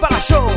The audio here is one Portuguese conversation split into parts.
para show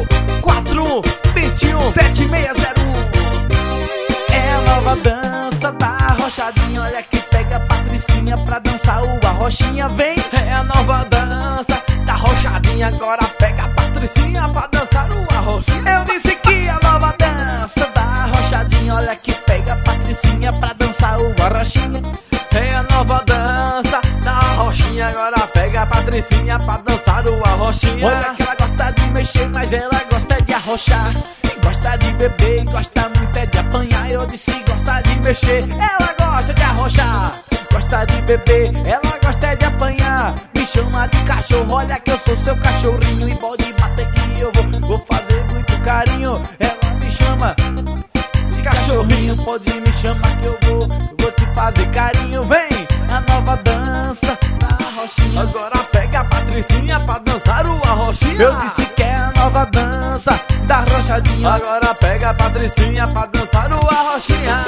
421-7601. É a nova dança da arrochadinha. Olha que pega a Patricinha pra dançar o arrochinha. Vem! É a nova dança da arrochadinha. Agora pega a Patricinha pra dançar o arrochinha. Eu disse que a nova dança da arrochadinha. Olha que pega a Patricinha pra dançar o arrochinha. É a nova dança da arrochinha. Agora pega a Patricinha pra dançar o arrochinha. Olha que ela gosta de mexer, mas ela gosta de arrochar. E gosta de beber e gosta muito é de apanhar. Eu disse gosta de mexer, ela gosta de arrochar. Gosta de beber, ela gosta é de apanhar. Me chama de cachorro, olha que eu sou seu cachorrinho. E pode bater que eu vou fazer muito carinho. Ela me chama de cachorrinho, pode me chamar que eu vou te fazer carinho. Vem, a nova dança da arrochinha. Agora pega a Patricinha pra dançar o arrochinha. Eu disse que é a nova dança da arrochadinha. Agora pega a Patricinha pra dançar o arrochinha.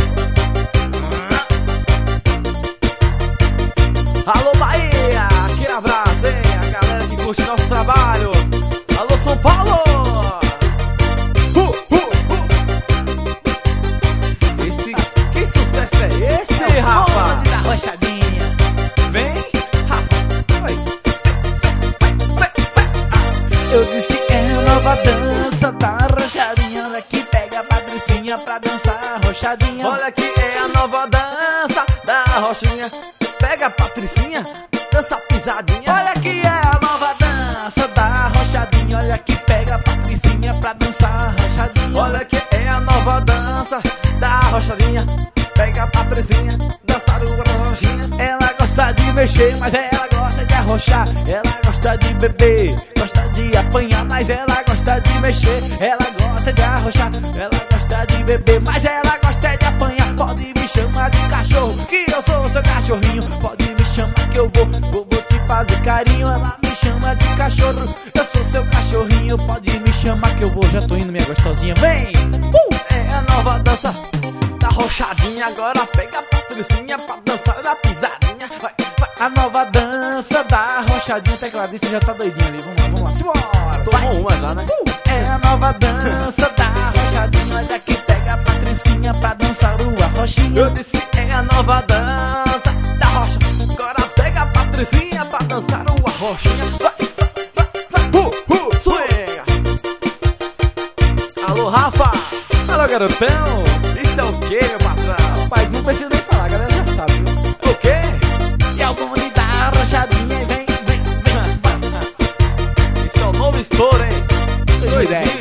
Alô Bahia, aquele abraço, hein? A galera que curte nosso trabalho. Alô São Paulo. Que sucesso é esse, Rafa? Da arrochadinha. Vem, Rafa. Vai. Eu disse é a nova dança da arrochadinha. Olha que pega a Patricinha pra dançar a arrochadinha. Olha que é a nova dança da arrochinha. Pega a Patricinha, dança pisadinha. Olha que é a nova dança da arrochadinha. Olha que pega a Patricinha pra dançar a arrochadinha. Olha que é a nova dança da arrochadinha. Pega a Patricinha, dançar o arrochinha. Ela gosta de mexer, mas ela gosta de arrochar. Ela gosta de beber, gosta de apanhar, mas ela gosta de mexer. Ela gosta de arrochar, ela gosta de beber, mas ela gosta de apanhar. Pode me chamar de cachorro, que eu sou seu cachorrinho. Pode me chamar que eu vou te fazer carinho. Ela me chama de cachorro, eu sou seu cachorrinho. Pode me chamar que eu vou, já tô indo, minha gostosinha. Vem! É a nova dança da arrochadinha. Agora pega a Patricinha pra dançar a pisadinha. Vai, vai. A nova dança da arrochadinha. O tecladista já tá doidinho ali. Vamos lá, simbora! Tomou uma já, né? É a nova dança da arrochadinha. Olha que pega a Patricinha pra dançar o arrochinha. Eu disse é a nova dança da rocha. Agora pega a Patricinha pra dançar o arrochinha. Vai, vai, vai. Swinga. Alô, Rafa. Alô, garotão. Isso é o que, meu patrão? Rapaz, não precisa nem falar, a galera já sabe, viu? O quê? E é o bonde da arrochadinha. Vem, vem, vem. Isso é o novo estouro, hein? Dois é.